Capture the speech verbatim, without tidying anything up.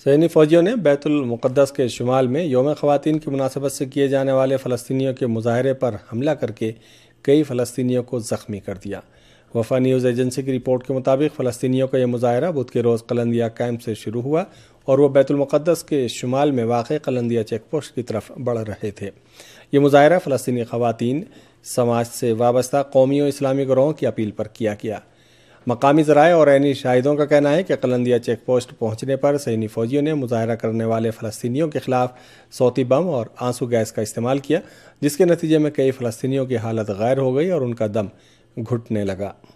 सैनी फौजियों ने बैतुल मुक़द्दस के शुमाल में यौम ख़वातीन की मुनासबत से किए जाने वाले फ़लस्तीनियों के मुजाहरे पर हमला करके कई फ़लस्तीनियों को ज़ख्मी कर दिया। वफा न्यूज़ एजेंसी की रिपोर्ट के मुताबिक फ़लस्तीनियों का यह मुजाहरा बुध के रोज़ कलंदिया कैंप से शुरू हुआ और वह बैतुल मुक़द्दस के शुमाल में वाक़ कलंदिया चेक पोस्ट की तरफ बढ़ रहे थे। ये मुजाहरा फ़लस्तीनी ख़वातीन समाज से वाबस्ता कौमी और इस्लामी गिरोहों की अपील पर किया गया। मकामी ज़राए और ऐनी शाहिदों का कहना है कि कलंदिया चेक पोस्ट पहुंचने पर सैनी फौजियों ने मुजाहरा करने वाले फ़लस्तीनियों के खिलाफ सौती बम और आंसू गैस का इस्तेमाल किया, जिसके नतीजे में कई फ़लस्तीनियों की हालत गैर हो गई और उनका दम घुटने लगा।